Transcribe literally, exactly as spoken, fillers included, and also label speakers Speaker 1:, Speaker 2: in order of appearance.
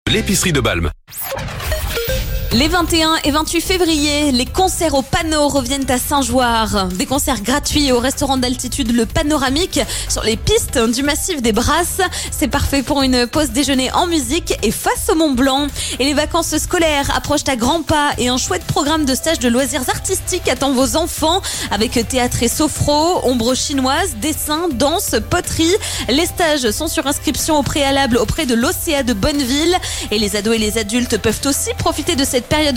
Speaker 1: L'épicerie de Balme.
Speaker 2: Les vingt et un et vingt-huit février, les concerts au Panneau reviennent à Saint-Joire. Des concerts gratuits au restaurant d'altitude Le Panoramique sur les pistes du massif des Brasses. C'est parfait pour une pause déjeuner en musique et face au Mont Blanc. Et les vacances scolaires approchent à grands pas et un chouette programme de stage de loisirs artistiques attend vos enfants avec théâtre et sophro, ombre chinoise, dessin, danse, poterie. Les stages sont sur inscription au préalable auprès de l'O C A de Bonneville et les ados et les adultes peuvent aussi profiter de cette période